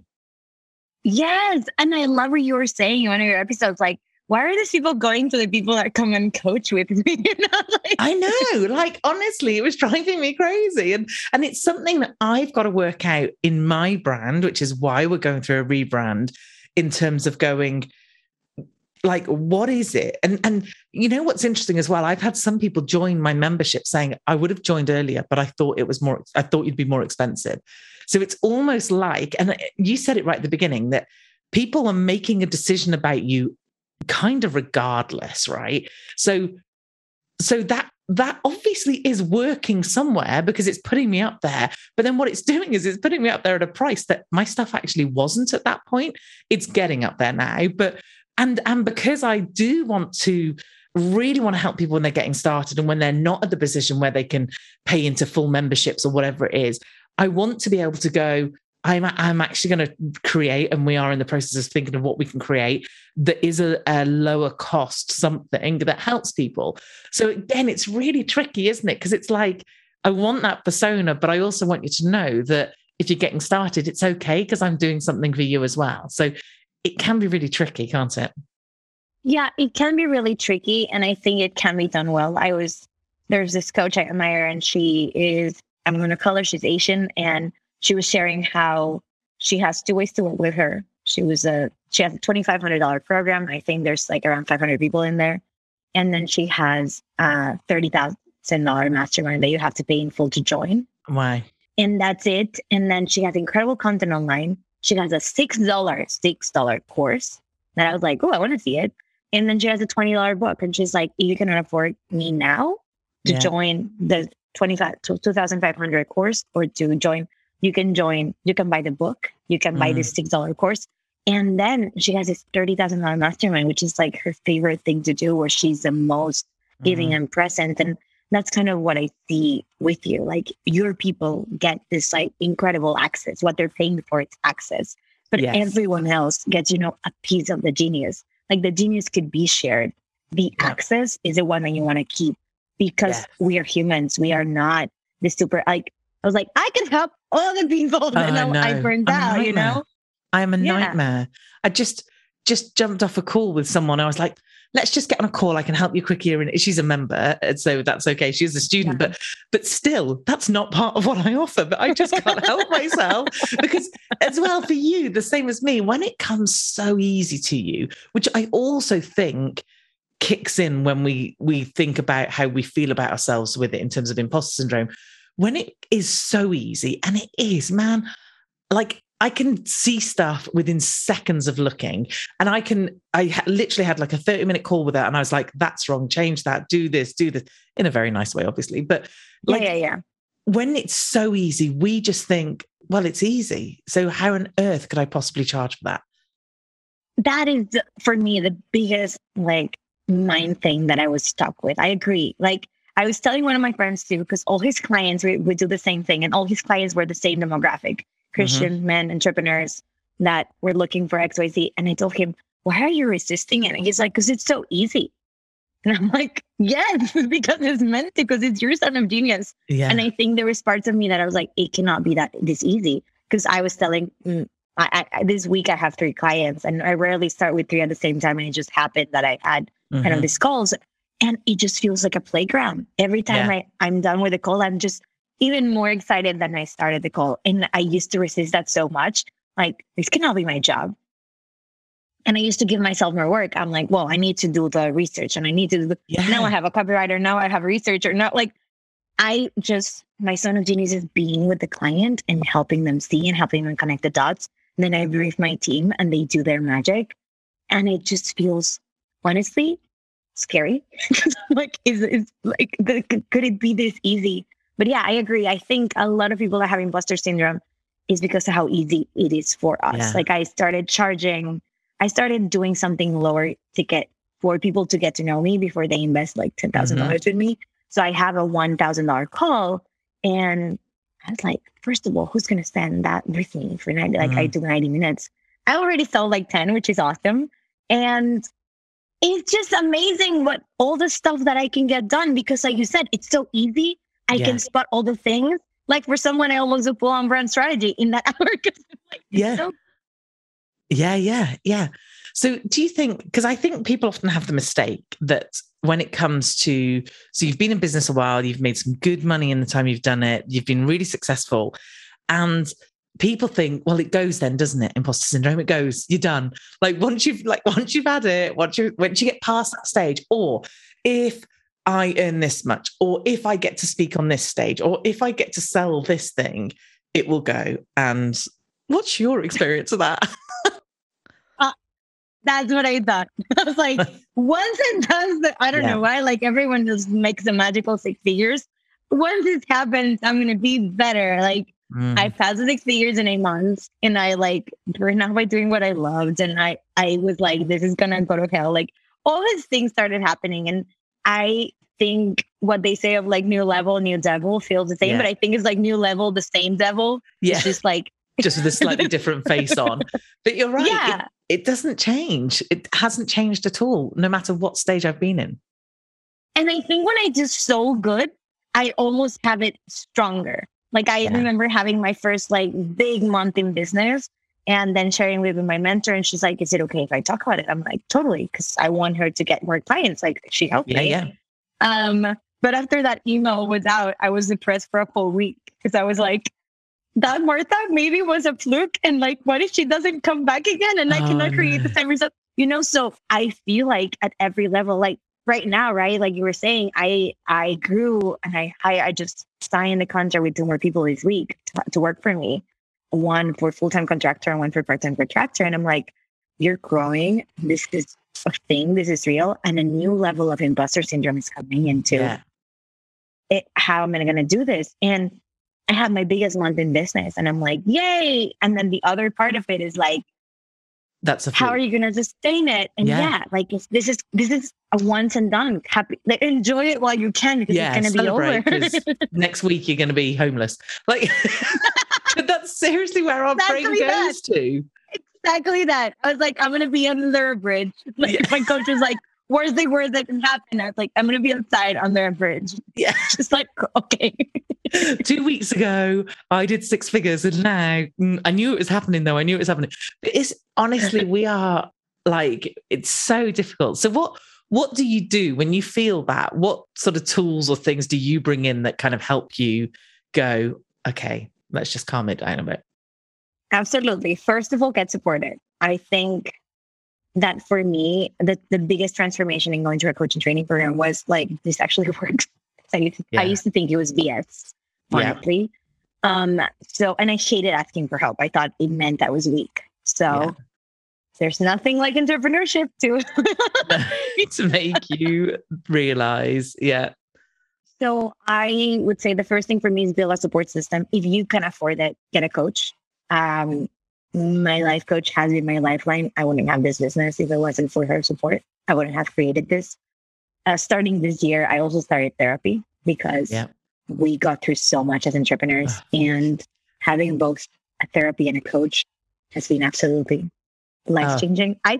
Yes. And I love what you were saying in one of your episodes, like, why are these people going to the people that come and coach with me? You know, like- I know, like, honestly, it was driving me crazy. And, and it's something that I've got to work out in my brand, which is why we're going through a rebrand in terms of going, like, what is it? And, and you know, what's interesting as well, I've had some people join my membership saying, I would have joined earlier, but I thought it was more, I thought you'd be more expensive. So it's almost like, and you said it right at the beginning, that people are making a decision about you kind of regardless, right? So, so that, that obviously is working somewhere because it's putting me up there. But then what it's doing is it's putting me up there at a price that my stuff actually wasn't at that point. It's getting up there now. But, and, and because I do want to really want to help people when they're getting started and when they're not at the position where they can pay into full memberships or whatever it is, I want to be able to go, I'm, I'm actually going to create, and we are in the process of thinking of what we can create that is a, a lower cost something that helps people. So again, it's really tricky, isn't it? Because it's like, I want that persona, but I also want you to know that if you're getting started, it's okay because I'm doing something for you as well. So it can be really tricky, can't it? Yeah, it can be really tricky. And I think it can be done well. I was, there's this coach I admire, and she is, I'm going to call her, she's Asian, and she was sharing how she has two ways to work with her. She was a, she has a twenty-five hundred dollars program. I think there's like around five hundred people in there. And then she has a thirty thousand dollars mastermind that you have to pay in full to join. Why? And that's it. And then she has incredible content online. She has a six dollars, six dollars course that I was like, oh, I want to see it. And then she has a twenty dollars book. And she's like, you can afford me now to yeah. join the twenty-five to two thousand five hundred course, or to join. You can join, you can buy the book, you can buy mm. this six dollars course. And then she has this thirty thousand dollars mastermind, which is like her favorite thing to do, where she's the most mm. giving and present. And that's kind of what I see with you. Like, your people get this like incredible access. What they're paying for is access. But yes. everyone else gets, you know, a piece of the genius. Like, the genius could be shared. The yeah. access is the one that you want to keep, because yes. we are humans. We are not the super, like, I was like, I can help all the people that oh, know I burned out, you know? I am a yeah. nightmare. I just just jumped off a call with someone. I was like, let's just get on a call. I can help you quickly. And she's a member, so that's okay. She's a student, yeah. but but still, that's not part of what I offer. But I just can't help myself, because as well for you, the same as me, when it comes so easy to you, which I also think kicks in when we we think about how we feel about ourselves with it in terms of imposter syndrome. When it is so easy, and it is, man, like, I can see stuff within seconds of looking, and I can, I ha- literally had like a thirty minute call with her, and I was like, that's wrong, change that, do this, do this, in a very nice way, obviously. But like, yeah, yeah, yeah. when it's so easy, we just think well, it's easy. So how on earth could I possibly charge for that? That is, for me, the biggest like mind thing that I was stuck with. I agree. Like I was telling one of my friends too, because all his clients would, would do the same thing. And all his clients were the same demographic, Christian mm-hmm. men, entrepreneurs that were looking for X Y Z. And I told him, why are you resisting it? And he's like, because it's so easy. And I'm like, yes, because it's meant to, because it's your son of genius. Yeah. And I think there was parts of me that I was like, it cannot be that this easy. Because I was telling, mm, I, I, this week I have three clients and I rarely start with three at the same time. And it just happened that I had mm-hmm. kind of these calls and it just feels like a playground. Every time yeah. I, I'm done with the call, I'm just even more excited than I started the call. And I used to resist that so much. Like, this cannot be my job. And I used to give myself more work. I'm like, well, I need to do the research and I need to do the, yeah. now I have a copywriter. Now I have a researcher. Not like I just, my son of genius is being with the client and helping them see and helping them connect the dots. And then I brief my team and they do their magic. And it just feels, honestly, scary. like, is, is like, could it be this easy? But yeah, I agree. I think a lot of people that have imposter syndrome is because of how easy it is for us. Yeah. Like I started charging, I started doing something lower to get for people to get to know me before they invest like ten thousand dollars mm-hmm. with me. So I have a one thousand dollars call and I was like, first of all, who's going to spend that with me for ninety? Like mm-hmm. I do ninety minutes. I already sold like ten, which is awesome. And it's just amazing what all the stuff that I can get done because like you said, it's so easy. I yeah. can spot all the things. Like for someone, I almost do full on brand strategy in that hour. Like, yeah. So- yeah, yeah, yeah. So do you think, because I think people often have the mistake that when it comes to, so you've been in business a while, you've made some good money in the time you've done it, you've been really successful. And people think, well, it goes then, doesn't it? Imposter syndrome, it goes, you're done. Like once you've, like once you've had it, once you, once you get past that stage, or if I earn this much, or if I get to speak on this stage, or if I get to sell this thing, it will go. And what's your experience of that? uh, that's what I thought. I was like, once it does, the, I don't yeah. know why, like everyone just makes the magical six figures. Once it happens, I'm going to be better. Like mm. I passed the six figures in eight months and I like burned out by doing what I loved. And I, I was like, this is going to go to hell. Like all these things started happening. And I think what they say of like new level, new devil feels the same, yeah. but I think it's like new level, the same devil. Yeah. It's just like, just with a slightly different face on. But you're right. Yeah. It, it doesn't change. It hasn't changed at all, no matter what stage I've been in. And I think when I do so good, I almost have it stronger. Like I yeah. remember having my first like big month in business and then sharing with my mentor. And she's like, is it okay if I talk about it? I'm like, totally. Cause I want her to get more clients. Like she helped yeah, me. Yeah. Um, but after that email was out, I was depressed for a whole week because I was like, that Martha maybe was a fluke. And like, what if she doesn't come back again? And I oh, cannot create no. the same result, you know? So I feel like at every level, like right now, right? Like you were saying, I, I grew and I, I, I just signed a contract with two more people this week to, to work for me. One for full-time contractor and one for part-time contractor. And I'm like, you're growing. This is a thing. This is real. And a new level of imposter syndrome is coming into yeah. it. How am I going to do this? And I have my biggest month in business and I'm like, yay. And then the other part of it is like, that's a how are you going to sustain it? And yeah, yeah like it's, this is, this is a once and done. Happy, like, enjoy it while you can because yeah, it's going to be over. Next week, you're going to be homeless. Like, but that's seriously where our exactly brain goes that. to. Exactly that. I was like, I'm going to be under a bridge. Like yeah. my coach was like, where's the word that can happen? I was like, I'm going to be outside under a bridge. Yeah. Just like, okay. Two weeks ago, I did six figures and now I knew it was happening though. I knew it was happening. But it's honestly, we are like, it's so difficult. So what, what do you do when you feel that? What sort of tools or things do you bring in that kind of help you go, okay, let's just calm it down a bit? Absolutely. First of all, get supported. I think that for me, the, the biggest transformation in going to a coaching training program was like, this actually works. I used to, yeah. I used to think it was B S, honestly. Yeah. Um, so, and I hated asking for help. I thought it meant I was weak. So yeah. there's nothing like entrepreneurship to, to make you realize. Yeah. So I would say the first thing for me is build a support system. If you can afford it, get a coach. Um, my life coach has been my lifeline. I wouldn't have this business if it wasn't for her support. I wouldn't have created this. Uh, starting this year, I also started therapy because yeah. we got through so much as entrepreneurs, and having both a therapy and a coach has been absolutely life-changing. Oh, I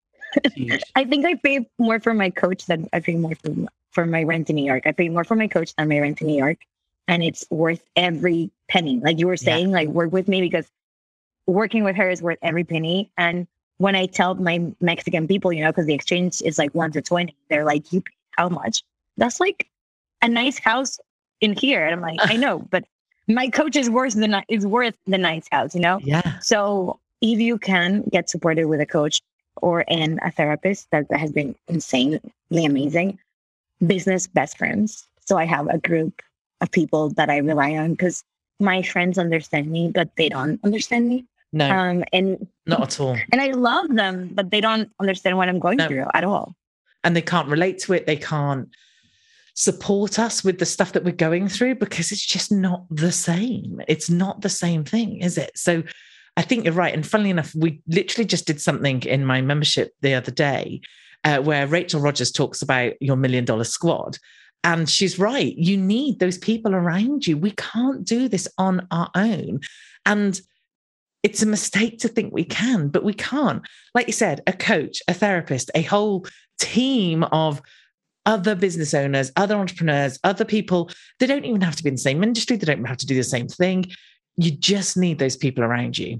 I think I pay more for my coach than I pay more for, for my rent in New York. I pay more for my coach than my rent in New York. And it's worth every penny. Like you were saying, yeah. like work with me, because working with her is worth every penny. And when I tell my Mexican people, you know, because the exchange is like one to twenty, they're like, you pay how much? That's like a nice house in here. And I'm like, I know, but my coach is worth the is worth the nice house, you know? Yeah. So if you can get supported with a coach or and a therapist, that, that has been insanely amazing. Business best friends. So I have a group of people that I rely on, because my friends understand me, but they don't understand me. No, um, and not at all. And I love them, but they don't understand what I'm going no. through at all. And they can't relate to it. They can't support us with the stuff that we're going through, because it's just not the same. It's not the same thing, is it? So I think you're right. And funnily enough, we literally just did something in my membership the other day uh, where Rachel Rogers talks about your million dollar squad. And she's right. You need those people around you. We can't do this on our own. And it's a mistake to think we can, but we can't. Like you said, a coach, a therapist, a whole team of other business owners, other entrepreneurs, other people. They don't even have to be in the same industry. They don't have to do the same thing. You just need those people around you.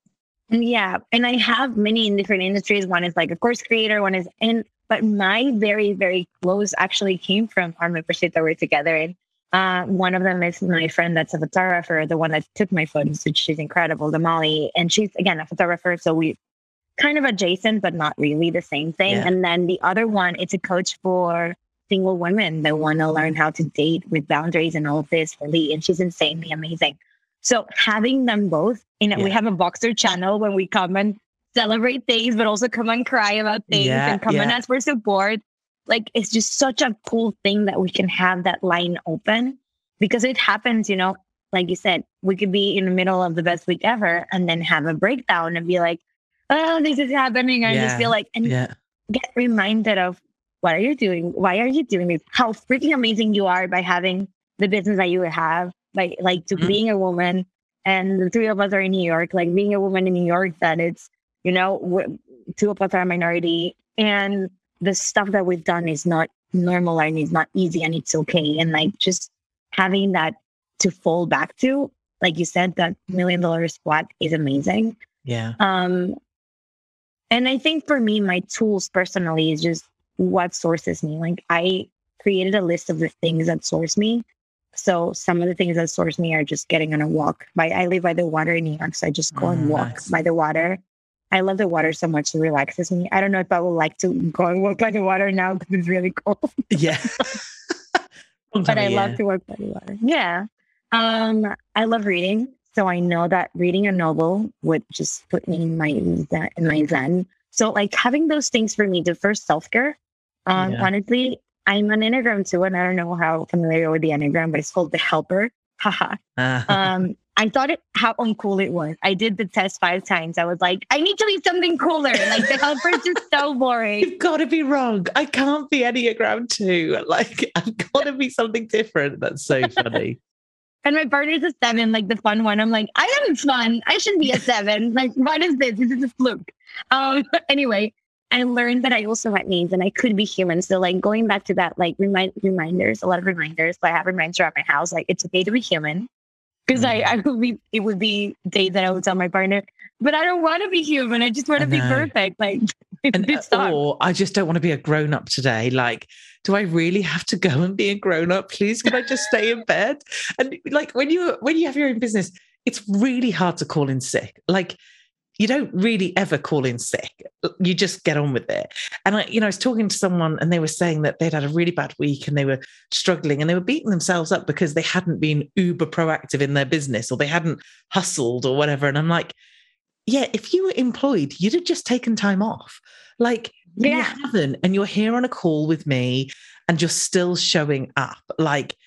Yeah. And I have many in different industries. One is like a course creator, one is in, but my very, very close actually came from our membership that we're together. And uh, one of them is my friend that's a photographer, the one that took my photos, which she's incredible, the Molly. And she's, again, a photographer. So we kind of adjacent, but not really the same thing. Yeah. And then the other one, it's a coach for single women that want to learn how to date with boundaries and all of this for Lee. And she's insanely amazing. So having them both, you know, yeah. we have a Voxer channel when we come and celebrate things, but also come and cry about things yeah, and come yeah. and ask for support. Like, it's just such a cool thing that we can have that line open, because it happens, you know, like you said, we could be in the middle of the best week ever and then have a breakdown and be like, oh, this is happening. I yeah. just feel like, and yeah. get reminded of, what are you doing? Why are you doing this? How freaking amazing you are by having the business that you have. Like, like to mm-hmm. being a woman, and the three of us are in New York, like being a woman in New York, that it's, you know, w- two of us are a minority, and the stuff that we've done is not normal and it's not easy and it's okay. And like, just having that to fall back to, like you said, that million dollar squad is amazing. Yeah. Um, and I think for me, my tools personally is just what sources me. Like, I created a list of the things that source me. So some of the things that source me are just getting on a walk. By I live by the water in New York, so I just go mm, and walk nice. by the water. I love the water so much; it relaxes me. I don't know if I would like to go and walk by the water now because it's really cold. Yeah, but I love to walk by the water. Yeah, um, I love reading, so I know that reading a novel would just put me in my in my zen. So like having those things for me, the first self care. Um, yeah. Honestly. I'm an Enneagram too, and I don't know how familiar with the Enneagram, but it's called the Helper. Haha. uh. um, I thought it how uncool it was. I did the test five times. I was like, I need to be something cooler. Like, the Helper is just so boring. You've got to be wrong. I can't be Enneagram two. Like, I've got to be something different. That's so funny. And my partner's a seven, like the fun one. I'm like, I am fun. I should be a seven. Like, what is this? This is a fluke. Um, anyway. I learned that I also had needs and I could be human. So like going back to that, like remind reminders, a lot of reminders. So I have reminders around my house, like it's okay to be human. Because mm. I, I would be, it would be days that I would tell my partner, but I don't want to be human. I just want to be perfect. Like, and, uh, or I just don't want to be a grown up today. Like, do I really have to go and be a grown up? Please, can I just stay in bed? And like when you when you have your own business, it's really hard to call in sick. Like, you don't really ever call in sick. You just get on with it. And I, you know, I was talking to someone and they were saying that they'd had a really bad week and they were struggling and they were beating themselves up because they hadn't been uber proactive in their business or they hadn't hustled or whatever. And I'm like, yeah, if you were employed, you'd have just taken time off. Like, yeah. you haven't, and you're here on a call with me and you're still showing up. Like,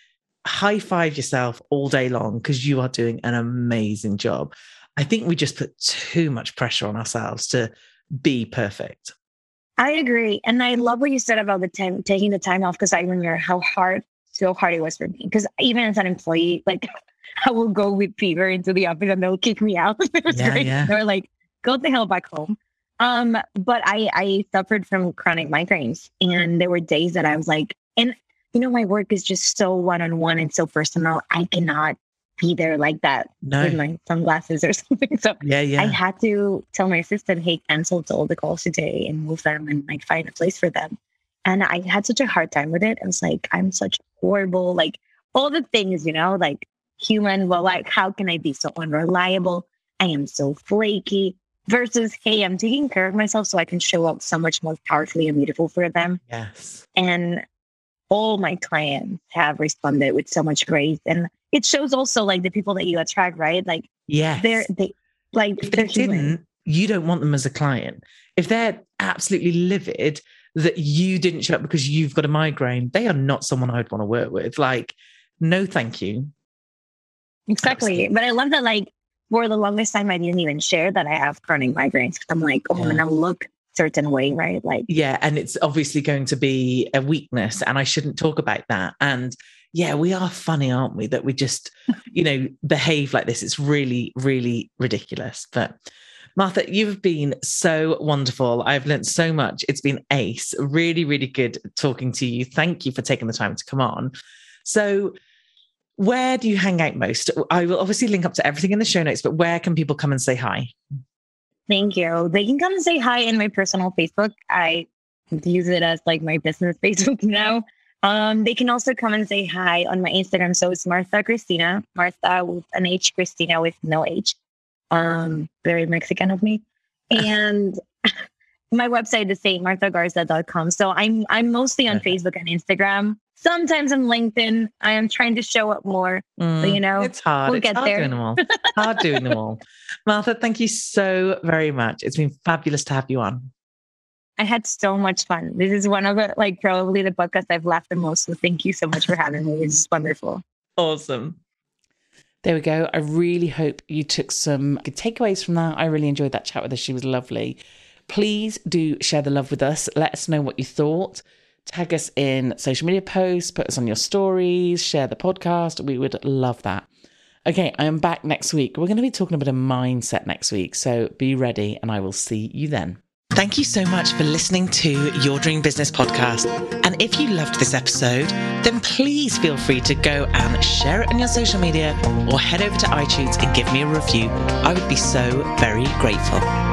high five yourself all day long because you are doing an amazing job. I think we just put too much pressure on ourselves to be perfect. I agree. And I love what you said about the time, taking the time off, because I remember how hard, so hard it was for me. Because even as an employee, like I will go with fever into the office and they'll kick me out. It was Yeah, great. yeah. They're like, go the hell back home. Um, but I, I suffered from chronic migraines, and there were days that I was like, and you know, my work is just so one-on-one and so personal. I cannot be there like that No. with my sunglasses or something. So Yeah, yeah. I had to tell my assistant, hey, cancel all the calls today and move them and like find a place for them. And I had such a hard time with it. I was like, I'm such horrible, like all the things, you know, like human, well, like, how can I be so unreliable? I am so flaky versus, hey, I'm taking care of myself so I can show up so much more powerfully and beautiful for them. Yes. And all my clients have responded with so much grace. And it shows also like the people that you attract, right? Like Yes. they're, they, like, If they're they human. didn't, you don't want them as a client. If they're absolutely livid that you didn't show up because you've got a migraine, they are not someone I would want to work with. Like, no, thank you. Exactly. Absolutely. But I love that, like, for the longest time, I didn't even share that I have chronic migraines. I'm like, oh, Yeah. and I look certain way, right? Like, Yeah. And it's obviously going to be a weakness, and I shouldn't talk about that. And yeah, we are funny, aren't we? That we just, you know, behave like this. It's really, really ridiculous. But Martha, you've been so wonderful. I've learned so much. It's been ace. Really, really good talking to you. Thank you for taking the time to come on. So where do you hang out most? I will obviously link up to everything in the show notes, but where can people come and say hi? thank you. They can come and say hi in my personal Facebook. I use it as like my business Facebook now. Um, they can also come and say hi on my Instagram. So it's Martha Cristina, Martha with an H, Cristina with no H. Um, very Mexican of me. And my website is saint martha garza dot com. So I'm I'm mostly on Okay. Facebook and Instagram. Sometimes on LinkedIn. I am trying to show up more. Mm, But, you know, it's hard. we'll it's get hard there. doing them all. Hard doing them all. Martha, thank you so very much. It's been fabulous to have you on. I had so much fun. This is one of the, like, probably the podcasts I've laughed the most. So thank you so much for having me. It's wonderful. Awesome. There we go. I really hope you took some good takeaways from that. I really enjoyed that chat with her. She was lovely. Please do share the love with us. Let us know what you thought. Tag us in social media posts, put us on your stories, share the podcast. We would love that. Okay, I am back next week. We're going to be talking about a mindset next week. So be ready, and I will see you then. Thank you so much for listening to Your Dream Business Podcast. And if you loved this episode, then please feel free to go and share it on your social media or head over to iTunes and give me a review. I would be so very grateful.